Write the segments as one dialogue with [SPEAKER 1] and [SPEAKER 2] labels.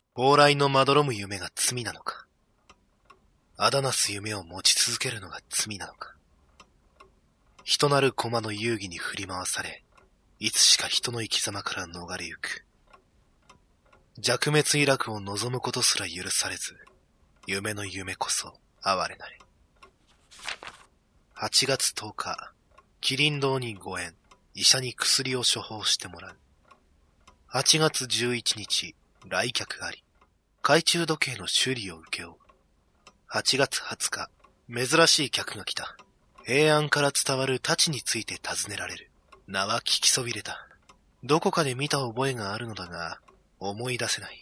[SPEAKER 1] 往来のまどろむ夢が罪なのか。あだなす夢を持ち続けるのが罪なのか。人なる駒の遊戯に振り回され、いつしか人の生き様から逃れゆく。弱滅イラクを望むことすら許されず、夢の夢こそ哀れなれ。8月10日、麒麟堂にご縁、医者に薬を処方してもらう。8月11日、来客あり、懐中時計の修理を請け負う。8月20日、珍しい客が来た。平安から伝わる太刀について尋ねられる。名は聞きそびれた。どこかで見た覚えがあるのだが、思い出せない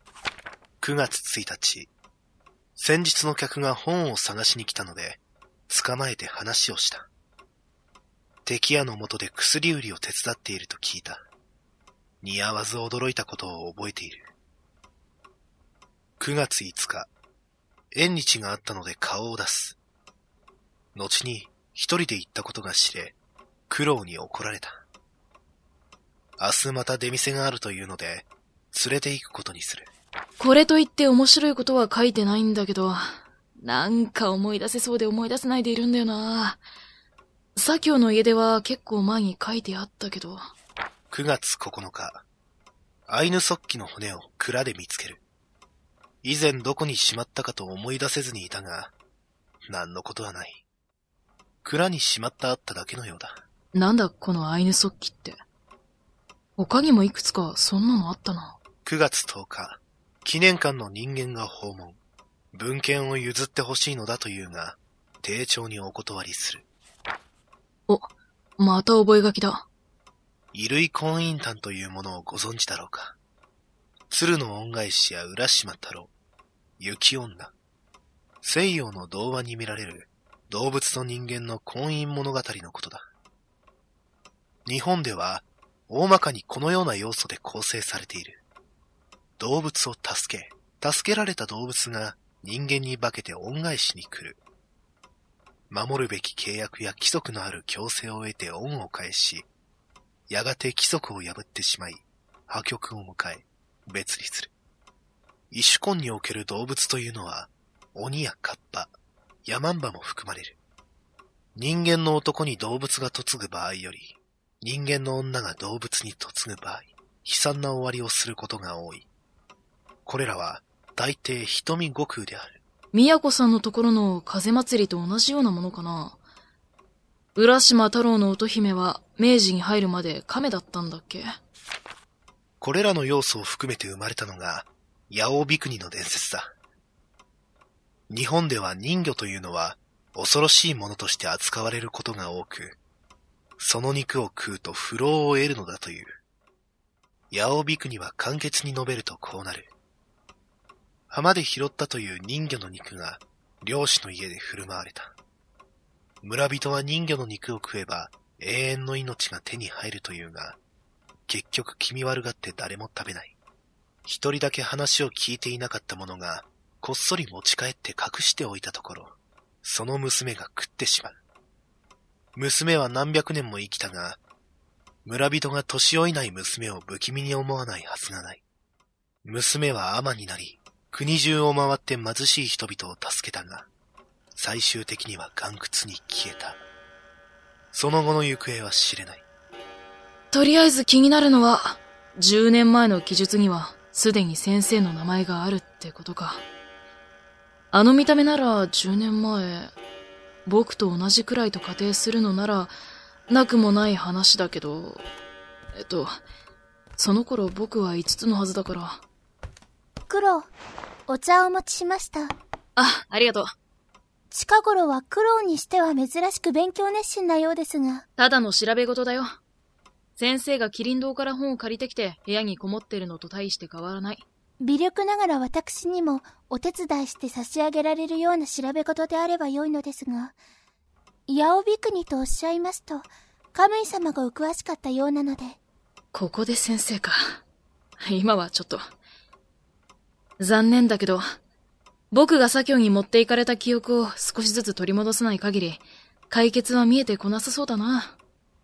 [SPEAKER 1] 。9月1日、先日の客が本を探しに来たので、捕まえて話をした。敵屋の下で薬売りを手伝っていると聞いた。似合わず驚いたことを覚えている。9月5日、縁日があったので顔を出す。後に一人で行ったことが知れ、苦労に怒られた。明日また出店があるというので、連れて行くことにする。
[SPEAKER 2] これといって面白いことは書いてないんだけど、なんか思い出せそうで思い出せないでいるんだよな。左京の家出は結構前に書いてあったけど。
[SPEAKER 1] 9月9日、アイヌ速記の骨を蔵で見つける。以前どこにしまったかと思い出せずにいたが、何のことはない。蔵にしまってあっただけのようだ。
[SPEAKER 2] なんだこのアイヌ速記って。他にもいくつかそんなのあったな。
[SPEAKER 1] 9月10日、記念館の人間が訪問。文献を譲ってほしいのだというが、丁重にお断りする。
[SPEAKER 2] お、また覚書きだ。
[SPEAKER 1] 衣類婚姻譚というものをご存知だろうか。鶴の恩返しや浦島太郎、雪女、西洋の童話に見られる動物と人間の婚姻物語のことだ。日本では大まかにこのような要素で構成されている。動物を助けられた動物が人間に化けて恩返しに来る。守るべき契約や規則のある強制を得て恩を返し、やがて規則を破ってしまい、破局を迎え、別離する。異種婚における動物というのは、鬼やカッパ、ヤマンバも含まれる。人間の男に動物が嫁ぐ場合より、人間の女が動物に嫁ぐ場合、悲惨な終わりをすることが多い。これらは、大抵瞳悟空である。
[SPEAKER 2] 宮子さんのところの風祭りと同じようなものかな。浦島太郎の乙姫は明治に入るまで亀だったんだっけ。
[SPEAKER 1] これらの要素を含めて生まれたのが、八尾比国の伝説だ。日本では人魚というのは恐ろしいものとして扱われることが多く、その肉を食うと不老を得るのだという。八尾比国は簡潔に述べるとこうなる。浜で拾ったという人魚の肉が漁師の家で振る舞われた。村人は人魚の肉を食えば永遠の命が手に入るというが、結局気味悪がって誰も食べない。一人だけ話を聞いていなかった者がこっそり持ち帰って隠しておいたところ、その娘が食ってしまう。娘は何百年も生きたが、村人が年老いない娘を不気味に思わないはずがない。娘は尼になり、国中を回って貧しい人々を助けたが、最終的には岩窟に消えた。その後の行方は知れない。
[SPEAKER 2] とりあえず気になるのは、10年前の記述にはすでに先生の名前があるってことか。あの見た目なら10年前、僕と同じくらいと仮定するのなら、なくもない話だけど、その頃僕は5つのはずだから。
[SPEAKER 3] クロ、お茶をお持ちしました。
[SPEAKER 2] ありがとう。
[SPEAKER 3] 近頃はクロにしては珍しく勉強熱心なようですが。
[SPEAKER 2] ただの調べ事だよ。先生が麒麟堂から本を借りてきて部屋にこもってるのと大して変わらない。
[SPEAKER 3] 微力ながら私にもお手伝いして差し上げられるような調べ事であればよいのですが、八尾比国とおっしゃいますと、カムイ様がお詳しかったようなので。
[SPEAKER 2] ここで先生か。今はちょっと。残念だけど、僕が左京に持っていかれた記憶を少しずつ取り戻さない限り、解決は見えてこなさそうだな。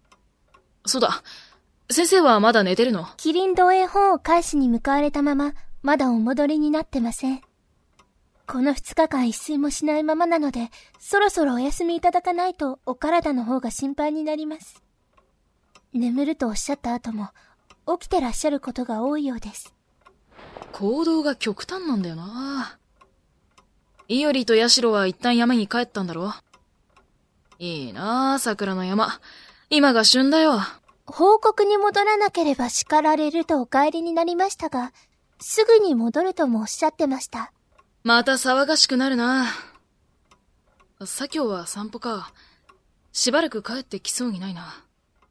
[SPEAKER 2] そうだ、先生はまだ寝てるの？
[SPEAKER 3] 麒麟堂へ本を返しに向かわれたまま、 まだお戻りになってません。この2日間一睡もしないままなので、そろそろお休みいただかないとお体の方が心配になります。眠るとおっしゃった後も、起きてらっしゃることが多いようです。
[SPEAKER 2] 行動が極端なんだよな。イオリとヤシロは一旦山に帰ったんだろ。いいなあ、桜の山。今が旬だよ。
[SPEAKER 3] 報告に戻らなければ叱られるとお帰りになりましたが、すぐに戻るともおっしゃってました。
[SPEAKER 2] また騒がしくなるな。左京は散歩か。しばらく帰ってきそうにないな。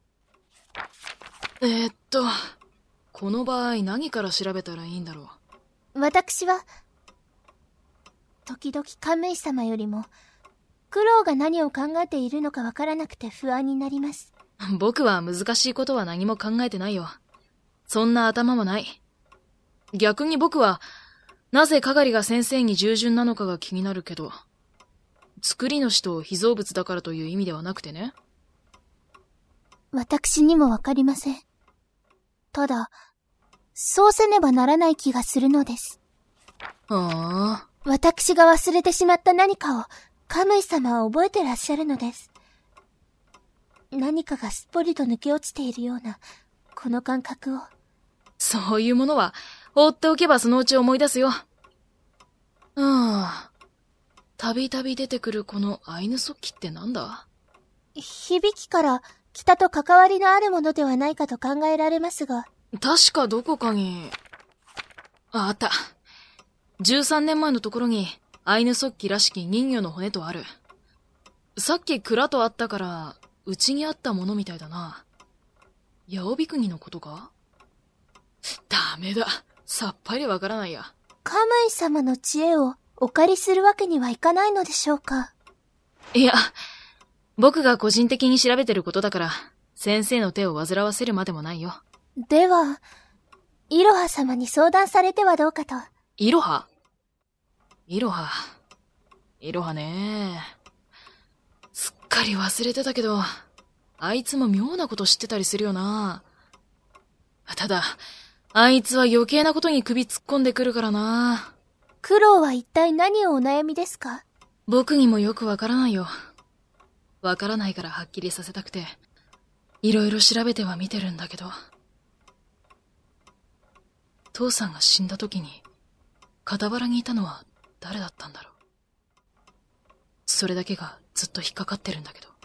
[SPEAKER 2] この場合何から調べたらいいんだろ
[SPEAKER 3] う。私は、時々カムイ様よりも、クロウが何を考えているのかわからなくて不安になります。
[SPEAKER 2] 僕は難しいことは何も考えてないよ。そんな頭もない。逆に僕は、なぜかがりが先生に従順なのかが気になるけど、作り主と被造物だからという意味ではなくてね。
[SPEAKER 3] 私にもわかりません。ただ、そうせねばならない気がするのです。私が忘れてしまった何かを、カムイ様は覚えてらっしゃるのです。何かがすっぽりと抜け落ちているような、この感覚を。
[SPEAKER 2] そういうものは、放っておけばそのうち思い出すよ。たびたび出てくるこのアイヌ速記ってなんだ？
[SPEAKER 3] 響きから北と関わりのあるものではないかと考えられますが。
[SPEAKER 2] 確かどこかに、あった。13年前のところにアイヌ速記らしき人魚の骨とある。さっき蔵とあったから、うちにあったものみたいだな。八尾ビクニのことか？ダメだ。さっぱりわからないや。
[SPEAKER 3] カムイ様の知恵をお借りするわけにはいかないのでしょうか？
[SPEAKER 2] いや、僕が個人的に調べてることだから、先生の手を煩わせるまでもないよ。
[SPEAKER 3] では、イロハ様に相談されてはどうかと。
[SPEAKER 2] イロハね。すっかり忘れてたけど、あいつも妙なこと知ってたりするよな。ただ、あいつは余計なことに首突っ込んでくるからな。
[SPEAKER 3] クロウは一体何をお悩みですか？
[SPEAKER 2] 僕にもよくわからないよ。わからないからはっきりさせたくて、いろいろ調べては見てるんだけど。父さんが死んだ時に、傍らにいたのは誰だったんだろう。それだけがずっと引っかかってるんだけど。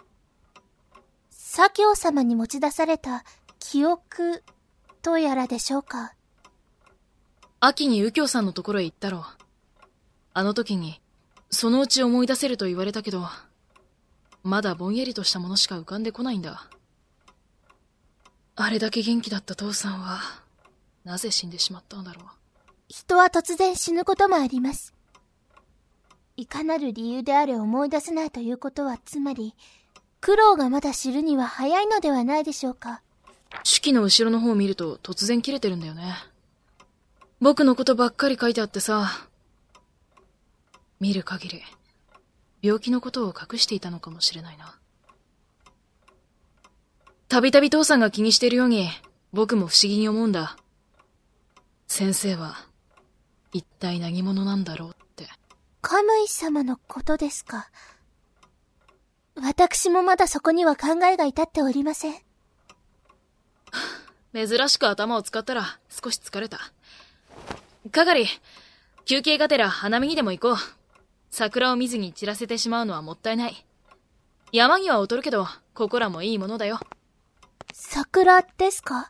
[SPEAKER 3] 左京様に持ち出された記憶とやらでしょうか？
[SPEAKER 2] 秋に右京さんのところへ行ったろう。あの時に、そのうち思い出せると言われたけど、まだぼんやりとしたものしか浮かんでこないんだ。あれだけ元気だった父さんは、なぜ死んでしまったんだろう。
[SPEAKER 3] 人は突然死ぬこともあります。いかなる理由であれ思い出せないということは、つまり、クロウがまだ知るには早いのではないでしょうか。
[SPEAKER 2] 手記の後ろの方を見ると突然切れてるんだよね。僕のことばっかり書いてあってさ、見る限り、病気のことを隠していたのかもしれないな。たびたび父さんが気にしているように、僕も不思議に思うんだ。先生は、一体何者なんだろうって。
[SPEAKER 3] カムイ様のことですか。私もまだそこには考えが至っておりません。
[SPEAKER 2] 珍しく頭を使ったら少し疲れた。かがり、休憩がてら花見にでも行こう。桜を見ずに散らせてしまうのはもったいない。山には劣るけど、ここらもいいものだよ。
[SPEAKER 3] 桜ですか？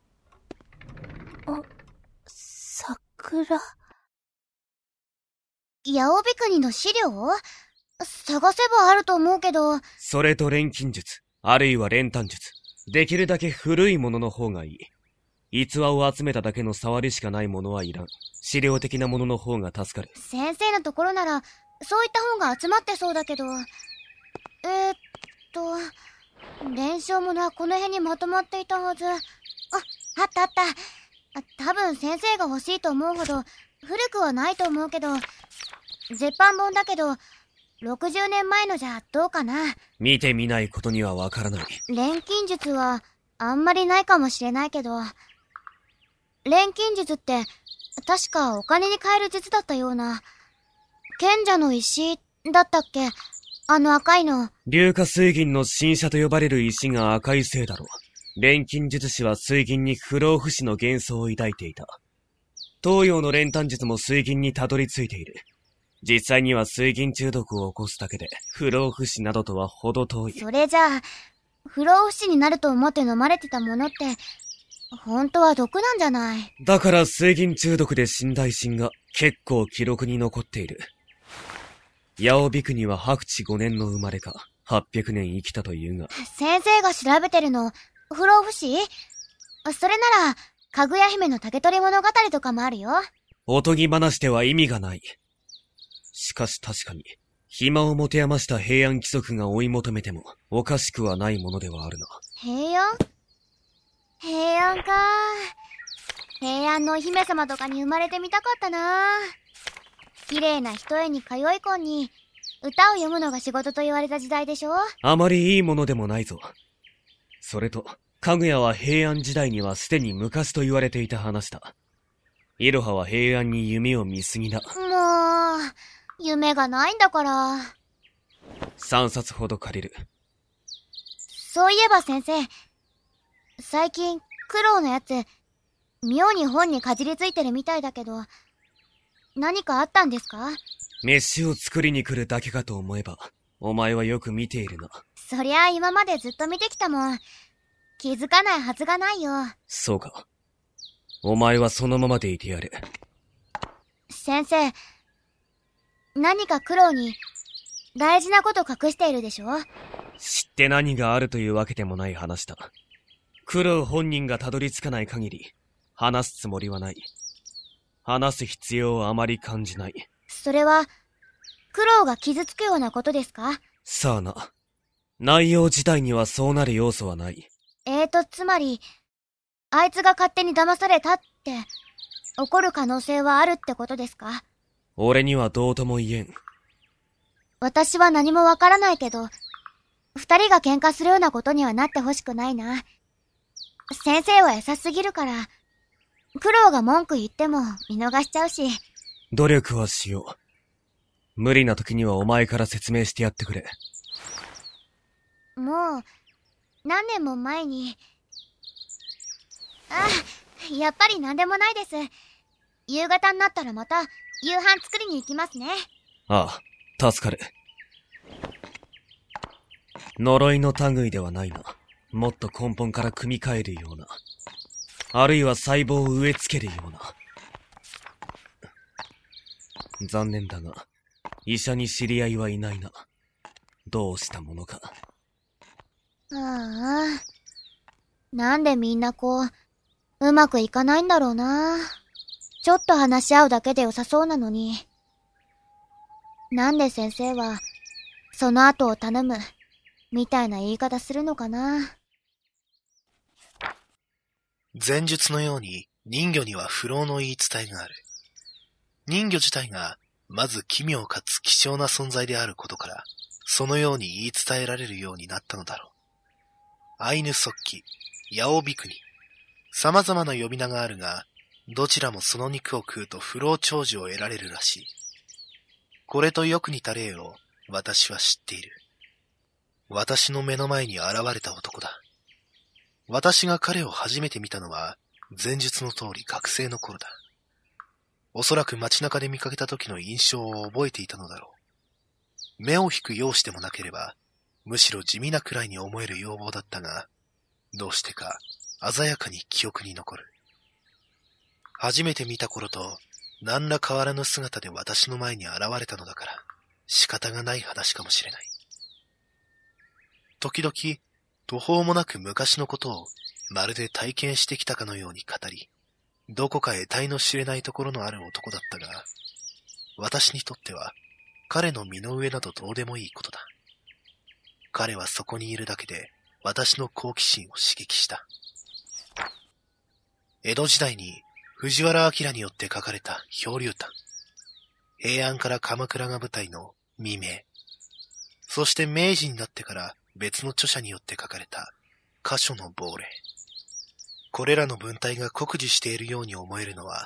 [SPEAKER 3] 桜。
[SPEAKER 4] 八尾ビクニの資料？探せばあると思うけど。
[SPEAKER 5] それと錬金術、あるいは練炭術。できるだけ古いものの方がいい。逸話を集めただけの触りしかないものはいらん。資料的なものの方が助かる。
[SPEAKER 4] 先生のところなら、そういった本が集まってそうだけど。伝承物はこの辺にまとまっていたはず。あったあった。多分先生が欲しいと思うほど古くはないと思うけど、絶版本だけど、60年前のじゃどうかな。
[SPEAKER 5] 見てみないことにはわからない。
[SPEAKER 4] 錬金術はあんまりないかもしれないけど、錬金術って確かお金に換える術だったような。賢者の石だったっけ？あの赤いの。
[SPEAKER 5] 硫化水銀の新車と呼ばれる石が赤いせいだろう。錬金術師は水銀に不老不死の幻想を抱いていた。東洋の練炭術も水銀にたどり着いている。実際には水銀中毒を起こすだけで不老不死などとは程遠い。
[SPEAKER 4] それじゃあ、不老不死になると思って飲まれてたものって、本当は毒なんじゃない？
[SPEAKER 5] だから水銀中毒で死んだ遺神が結構記録に残っている。八尾ビクには白地5年の生まれか、800年生きたというが。
[SPEAKER 4] 先生が調べてるの、不老不死？それなら、かぐや姫の竹取物語とかもあるよ。
[SPEAKER 5] おとぎ話では意味がない。しかし確かに、暇を持て余した平安規則が追い求めても、おかしくはないものではあるな。
[SPEAKER 4] 平安？平安か。平安のお姫様とかに生まれてみたかったな。綺麗な一重に通い込んに、歌を読むのが仕事と言われた時代でしょ？
[SPEAKER 5] あまりいいものでもないぞ。それと、かぐやは平安時代にはすでに昔と言われていた話だ。いろはは平安に夢を見すぎだ。
[SPEAKER 4] もう、夢がないんだから。
[SPEAKER 5] 3冊ほど借りる。
[SPEAKER 4] そういえば先生、最近、苦労のやつ、妙に本にかじりついてるみたいだけど、何かあったんですか？
[SPEAKER 5] 飯を作りに来るだけかと思えば、お前はよく見ているな。
[SPEAKER 4] そりゃあ今までずっと見てきたもん。気づかないはずがないよ。
[SPEAKER 5] そうか。お前はそのままでいてやる。
[SPEAKER 4] 先生、何か苦労に大事なこと隠しているでしょ？
[SPEAKER 5] 知って何があるというわけでもない話だ。苦労本人がたどり着かない限り、話すつもりはない。話す必要をあまり感じない。
[SPEAKER 4] それは、苦労が傷つくようなことですか？
[SPEAKER 5] さあな。内容自体にはそうなる要素はない。
[SPEAKER 4] つまり、あいつが勝手に騙されたって、怒る可能性はあるってことですか？
[SPEAKER 5] 俺にはどうとも言えん。
[SPEAKER 4] 私は何もわからないけど、二人が喧嘩するようなことにはなってほしくないな。先生は優しすぎるから、苦労が文句言っても見逃しちゃうし。
[SPEAKER 5] 努力はしよう。無理な時にはお前から説明してやってくれ。
[SPEAKER 4] もう、何年も前に。やっぱり何でもないです。夕方になったらまた夕飯作りに行きますね。
[SPEAKER 5] ああ、助かる。呪いの類ではないな。もっと根本から組み替えるような。あるいは細胞を植え付けるような。残念だが、医者に知り合いはいないな。どうしたものか。
[SPEAKER 4] ああ。なんでみんなうまくいかないんだろうな。ちょっと話し合うだけで良さそうなのに。なんで先生は、その後を頼む、みたいな言い方するのかな。
[SPEAKER 1] 前述のように人魚には不老の言い伝えがある。人魚自体がまず奇妙かつ希少な存在であることから、そのように言い伝えられるようになったのだろう。アイヌ速記、ヤオビクニ、様々な呼び名があるが、どちらもその肉を食うと不老長寿を得られるらしい。これとよく似た例を私は知っている。私の目の前に現れた男だ。私が彼を初めて見たのは、前述の通り学生の頃だ。おそらく街中で見かけた時の印象を覚えていたのだろう。目を引く容姿でもなければ、むしろ地味なくらいに思える容貌だったが、どうしてか鮮やかに記憶に残る。初めて見た頃と何ら変わらぬ姿で私の前に現れたのだから、仕方がない話かもしれない。時々、途方もなく昔のことをまるで体験してきたかのように語り、どこか得体の知れないところのある男だったが、私にとっては彼の身の上などどうでもいいことだ。彼はそこにいるだけで私の好奇心を刺激した。江戸時代に藤原明によって書かれた漂流譚。平安から鎌倉が舞台の未明。そして明治になってから別の著者によって書かれた箇所の亡霊。これらの文体が酷似しているように思えるのは、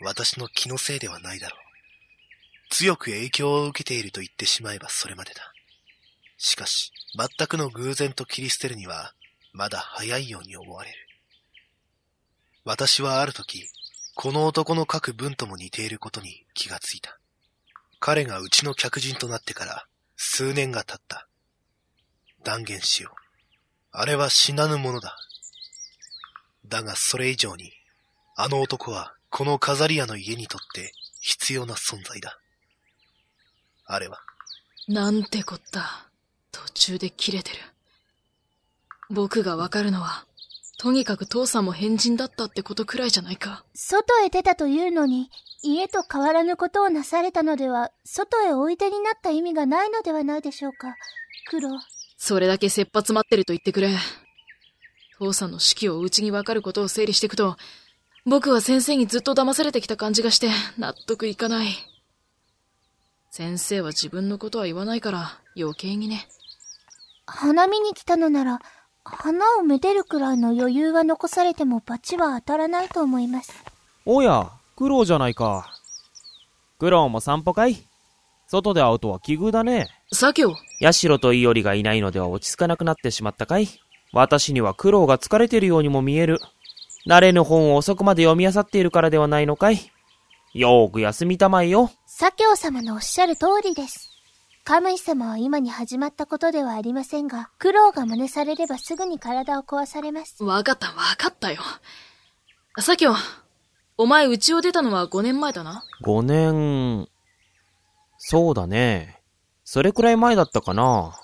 [SPEAKER 1] 私の気のせいではないだろう。強く影響を受けていると言ってしまえばそれまでだ。しかし、全くの偶然と切り捨てるには、まだ早いように思われる。私はある時、この男の書く文とも似ていることに気がついた。彼がうちの客人となってから数年が経った。断言しよう。あれは死なぬものだ。だがそれ以上に、あの男はこの飾り屋の家にとって必要な存在だ。あれは。
[SPEAKER 2] なんてこった。途中で切れてる。僕がわかるのは、とにかく父さんも変人だったってことくらいじゃないか。
[SPEAKER 3] 外へ出たというのに、家と変わらぬことをなされたのでは、外へおいでになった意味がないのではないでしょうか、クロ。
[SPEAKER 2] それだけ切羽詰まってると言ってくれ。父さんの指揮をうちにわかることを整理していくと、僕は先生にずっと騙されてきた感じがして納得いかない。先生は自分のことは言わないから余計にね。
[SPEAKER 3] 花見に来たのなら、花をめでるくらいの余裕が残されても罰は当たらないと思います。
[SPEAKER 6] おや、苦労じゃないか。苦労も散歩かい？外で会うとは奇遇だね。
[SPEAKER 2] 左京。
[SPEAKER 6] 社と伊織がいないのでは落ち着かなくなってしまったかい？私には苦労が疲れているようにも見える。慣れぬ本を遅くまで読み漁っているからではないのかい？よーく休みたまえよ。
[SPEAKER 3] 左京様のおっしゃる通りです。カムイ様は今に始まったことではありませんが、苦労が真似されればすぐに体を壊されます。
[SPEAKER 2] わかったよ。左京、お前家を出たのは5年前だな。
[SPEAKER 6] 5年、そうだね。それくらい前だったかな。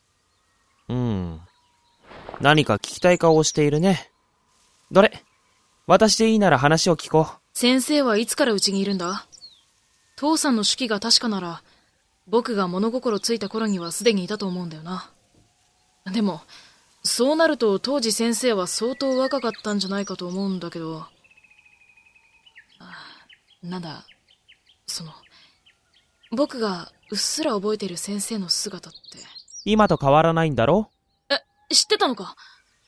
[SPEAKER 6] 何か聞きたい顔をしているね。どれ、私でいいなら話を聞こう。
[SPEAKER 2] 先生はいつから家にいるんだ？父さんの指揮が確かなら、僕が物心ついた頃にはすでにいたと思うんだよな。でも、そうなると当時先生は相当若かったんじゃないかと思うんだけど。なんだ、僕がうっすら覚えている先生の姿って。
[SPEAKER 6] 今と変わらないんだろ？
[SPEAKER 2] 知ってたのか？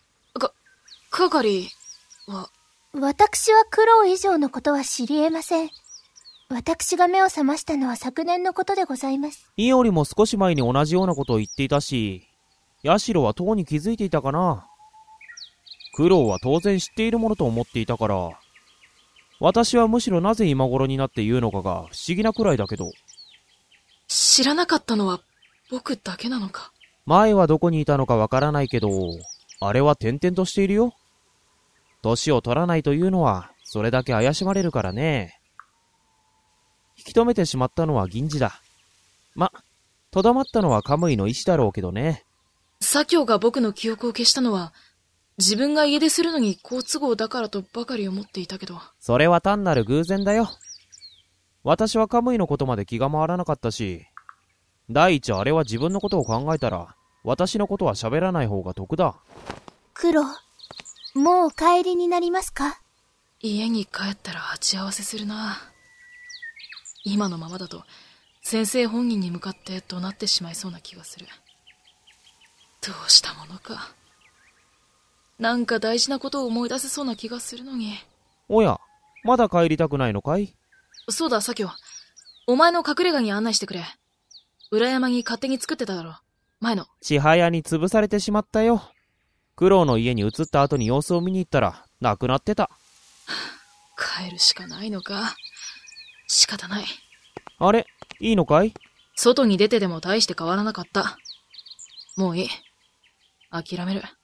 [SPEAKER 2] 係は。
[SPEAKER 3] 私は苦労以上のことは知り得ません。私が目を覚ましたのは昨年のことでございます。
[SPEAKER 6] 伊織も少し前に同じようなことを言っていたし、社はとうに気づいていたかな。苦労は当然知っているものと思っていたから、私はむしろなぜ今頃になって言うのかが不思議なくらいだけど。
[SPEAKER 2] 知らなかったのは僕だけなのか。
[SPEAKER 6] 前はどこにいたのかわからないけど、あれは転々としているよ。年を取らないというのは、それだけ怪しまれるからね。引き止めてしまったのは銀次だ。とどまったのはカムイの意志だろうけどね。
[SPEAKER 2] 左京が僕の記憶を消したのは、自分が家出するのに好都合だからとばかり思っていたけど。
[SPEAKER 6] それは単なる偶然だよ。私はカムイのことまで気が回らなかったし、第一あれは自分のことを考えたら、私のことは喋らない方が得だ。
[SPEAKER 3] クロ、もうお帰りになりますか？
[SPEAKER 2] 家に帰ったら鉢合わせするな。今のままだと先生本人に向かって怒鳴ってしまいそうな気がする。どうしたものか。なんか大事なことを思い出せそうな気がするのに。
[SPEAKER 6] おや、まだ帰りたくないのかい？
[SPEAKER 2] そうだ、左京。お前の隠れ家に案内してくれ。裏山に勝手に作ってただろ。前の。
[SPEAKER 6] 千早に潰されてしまったよ。苦労の家に移った後に様子を見に行ったら、なくなってた。
[SPEAKER 2] 帰るしかないのか。仕方ない。
[SPEAKER 6] あれ、いいのかい？
[SPEAKER 2] 外に出てでも大して変わらなかった。もういい。諦める。